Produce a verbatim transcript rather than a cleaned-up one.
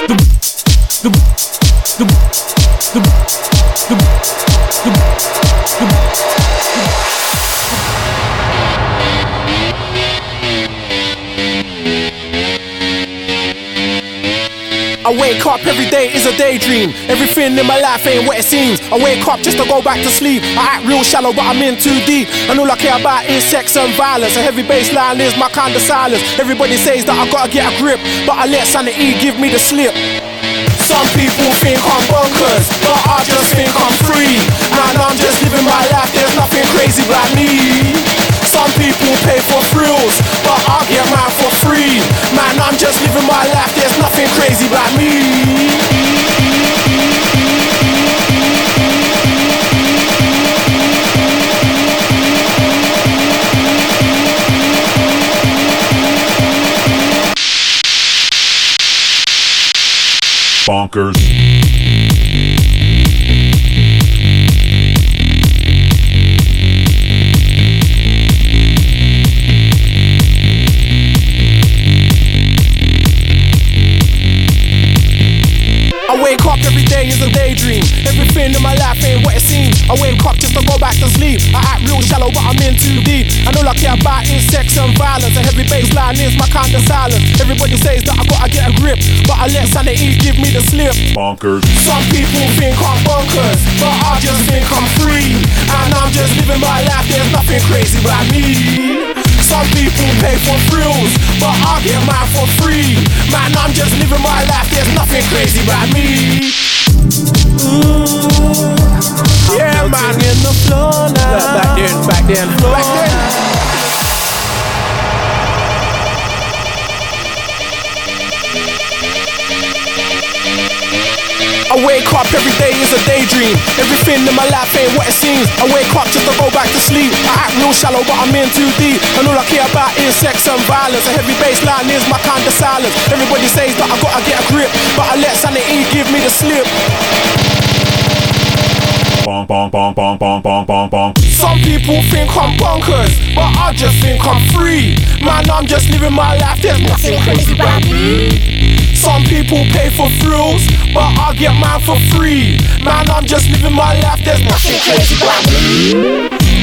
I wake up every day is a daydream. Everything in my life ain't what it seems. I wake up just to go back to sleep. I act real shallow but I'm in too deep. And all I care about is sex and violence. A heavy bass line is my kind of silence. Everybody says that I gotta get a grip, but I let sanity give me the slip. Some people think I'm bonkers, but I just think I'm free. Man, I'm just living my life, there's nothing crazy about me. Some people pay for thrills, but I get mine for free. Man, I'm just living my life, there's nothing crazy about me. Bonkers. I wake up every day is a daydream. Everything in my life ain't what it seems. I wake up just to go back to sleep. I act real shallow but I'm in too deep. And all I care about is sex and violence. A heavy bass line is my kind of silence. Everybody says that I gotta get a grip, but I let sanity give me the slip. Bonkers. Some people think I'm bonkers, but I just think I'm free. And I'm just living my life, there's nothing crazy about me. Some people pay for thrills, but I get mine for free. Man, I'm just living my life, there's nothing crazy about me. Ooh, yeah, man, in the floor now. Back then, back then, back then. I wake up every day is a daydream. Everything in my life ain't what it seems. I wake up just to go back to sleep. I act real shallow but I'm in too deep. And all I care about is sex and violence. A heavy bass line is my kind of silence. Everybody says that I gotta get a grip, but I let sanity give me the slip. Bonk, bonk, bonk, bonk, bonk, bonk, bonk, bonk. Some people think I'm bonkers, but I just think I'm free. Man, I'm just living my life, there's nothing crazy about me. Some people pay for thrills, but I get mine for free. Man, I'm just living my life, there's nothing crazy about me.